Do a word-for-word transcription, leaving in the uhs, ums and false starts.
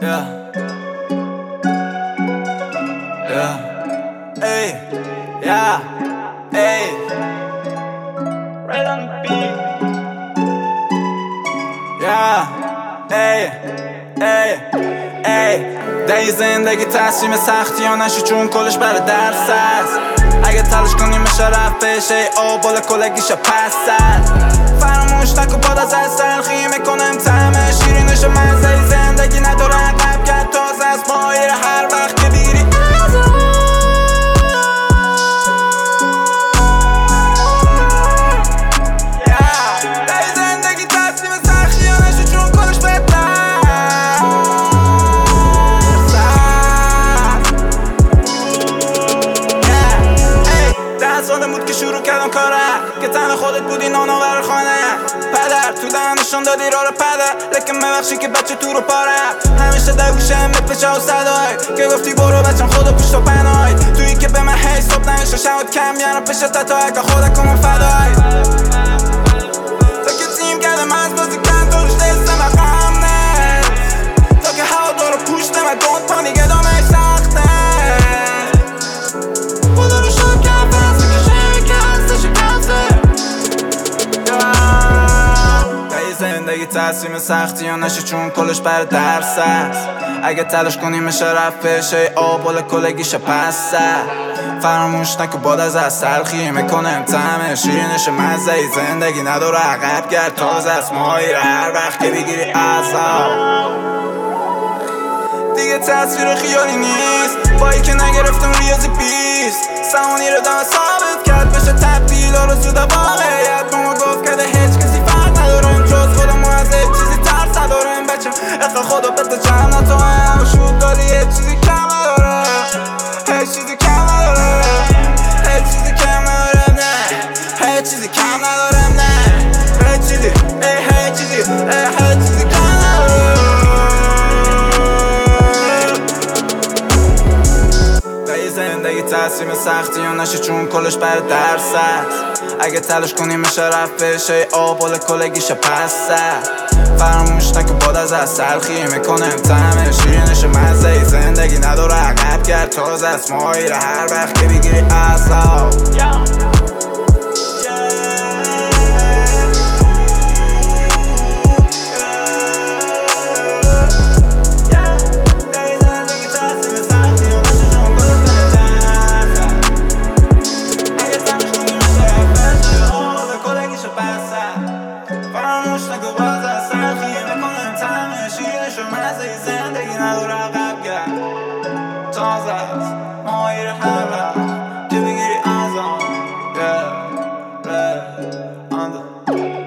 Yeah. Yeah. Hey. Yeah. Hey. Right on the beat. Yeah. Hey. Hey. Hey. در این زندگی تصمیم سختی ها نشی چون کلش برای درس است. اگه تلاش کنی میشه رفت بشه آبال کلگیشه پس فراموش نکن باد از از سرخی میکنم طعم شیرینش مزه زندگی نداره عقب کرد تازه از مایره هر وقت که بیری که شروع کردم کاره که تن خودت بودی ناناور خانه پدر تو دهنشون دادی راه رو پدر لکن ببخشی که بچه تو رو پاره همیشه در گوشم بپچه و صدای که گفتی برو بچم خدا پشت و پنای تویی که به من هی صبح نمیشه شود کم یعنی پیش تا اگه خودت کنم فدای تا که تیم کردم از بازی کن تو روش دستم اقام نه تا که هوا دارو پوشتم و گند پا دیگه دامه سخته خدا رو شد کم فرسته زندگی تصمیم سختی ها نشه چون کلش بر درس است. اگه تلاش کنی میشه رفت بشه آبال کلگیشه پس فراموش نکن باد از از سرخی میکنم طعم شیرینش مزه زندگی نداره عقب گرد تازه است مایره هر وقت که بگیری عذاب دیگه تصویر خیالی نیست بایی که نگرفتم ریاضی بیست سوانی رو دم ثابت کرد بشه تبدیل ها رو زوده واقعیت به ما گفت کرده هیچ کسی فرق ندارم جز خودم و از هیچ چیزی ترس ندارم بچم اقا خدا بده جمع نتوهم شود داری هیچ چیزی کم نداره هیچ چیزی کم نداره هیچ چیزی کم نداره نه هیچ چیزی کم ندارم نه هیچ چیزی ای هیچ چیزی ای هیچ چیزی کم نداره زندگی تصمیم سختی ها نشه چون کلش بر درس است. اگه تلاش کنی میشه رفت بشه آبال کلگیشه پس فراموش نکن باد از از سرخی میکنم طعم شیرینش مزه زندگی نداره عقب گرد تازه است مایره هر وقت که بگیری عذاب زندگی نداره عقب گرد تازه است مایره هر وقت که بگیری عذاب